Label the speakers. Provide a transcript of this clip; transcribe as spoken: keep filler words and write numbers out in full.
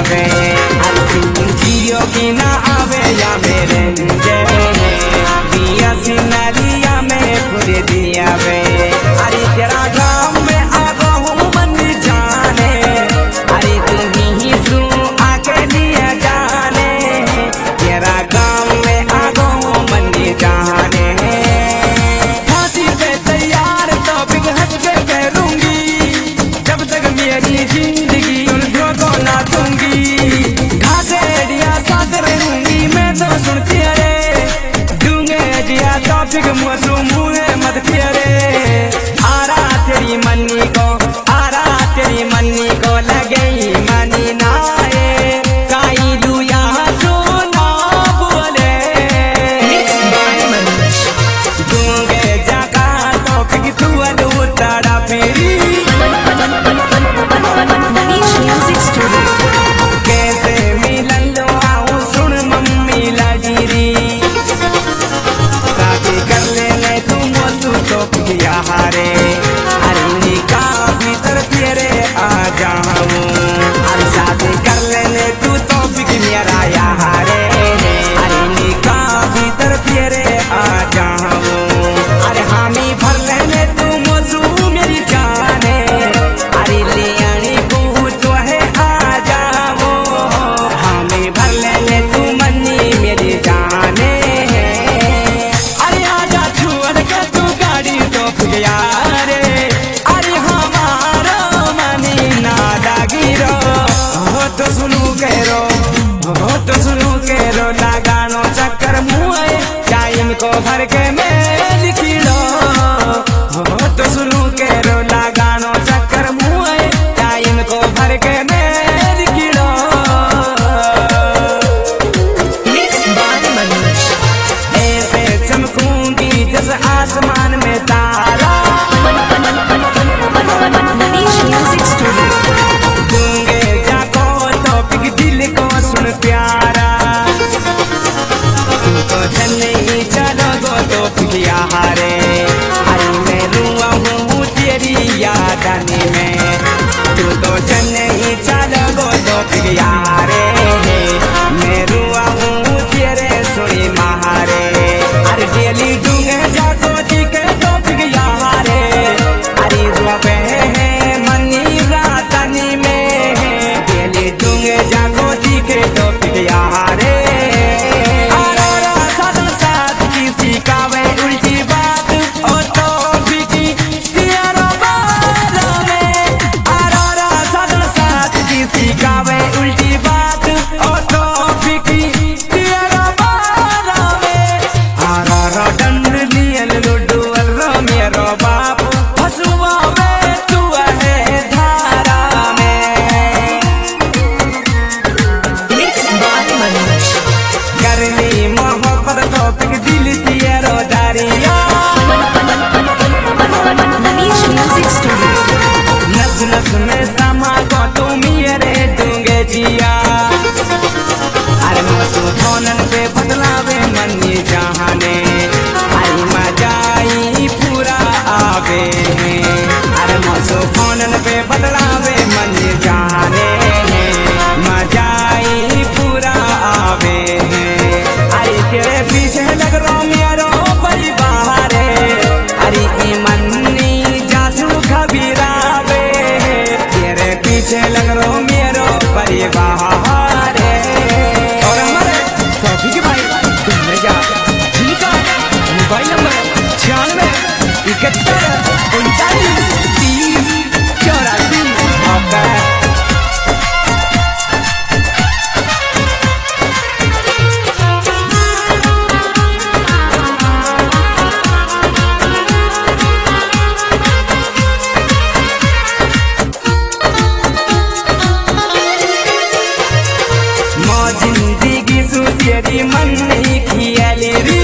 Speaker 1: वे जियो की ना आवे या मेरे दिया सिनारिया में खुद दिया वे अरे तेरा गाँव में आ गहूँ मन जाने अरे तुम ही सू आके दिया जाने तेरा गाँव में आ गहूँ मन जाने फांसी पे तैयार तो बिग हंस के करूंगी जब तक मेरी जिंदगी उल्फियों को ना दूंगी घासे दिया साथ रहूंगी मैं तो सुनती अरे दूंगे दिया तो फिर मुँह मुँह मत फिरे आरा तेरी मन्नी को आरा तेरी मन्नी को लगे मनी नाए काई दुया सुना बोले दूंगे जगा तो फिर तू अलू तारा फेरी कैसे मिलन लो आऊं सुन मम्मी लाजीरी शादी कर लेने तुम तू तो किया हारे अरे निकाह भीतर तेरे आ जाऊं अरे शादी कर लेने तू तो मेरा हारे अरे निकाह भीतर तेरे आ जाऊं अरे हामी भर लेने तू मौजू मेरी जाने अरे ले आनी बू तो है आ जाओ हामी भर लेने तू मन्नी मेरी जाने अरे आजा छुअर के तू गाड़ी तो गया रे अरे हमारा मनी ना दागिरो हो तो सुनू करो हो तो सुनू करो लगानो चक्कर मुँह टाइम को भर के मैं लिखी लो हो तो सुनू करो लगानो चक्कर मुँह टाइम को भर के मैं लिखी लो ऐसे चमकूंगी जैसे आसमान में तारा दूंगे जाको तो फिर दिल को सुन प्यारा तू तो चलने ही चलोगो तो फिर हारे अरे मैं रुआ हूँ तेरी याद आने में तू तो चलने ही चलोगो तो फिर हारे मैं रुआ हूँ तेरे सुनी महारे अरे डेली दूंगे जाको जी के तो फिर हारे अरे रुपए है मनी रातनी में डेली दूंगे जाको जी के तो फिर हारे सिखावे उल्टी बात ओ तो बिकी तेरा बारा में आरा साधन साथ की सिखावे उल्टी बात ओ तो बिकी तेरा बारा में आरा डंड लियल लुडू रो मेरो बाप हसुआ में तू है धारा में करनी मोहब्बत तो फिर दिल तेरो दारिया नस नस में समा को तुम मेरे दूंगे जिया अरे मसू फोनन पे बदलावे मनी जहाने अरे मजाई पूरा आवे अरे मसू फोनन पे बदलावे मनी जहाने मजाई पूरा आवे अरे तेरे पीछे लग रो मेरो परिवार अरे मन्नी जासू खबीरावे तेरे पीछे लग रो मेरो परिवार और हमारे सभी के भाई तुम जा जिनका मोबाइल नंबर छियानवे इकहत्तर उनतालीस तीस चौरासी आपका है जिंदगी सु तेरी मन नहीं खियाली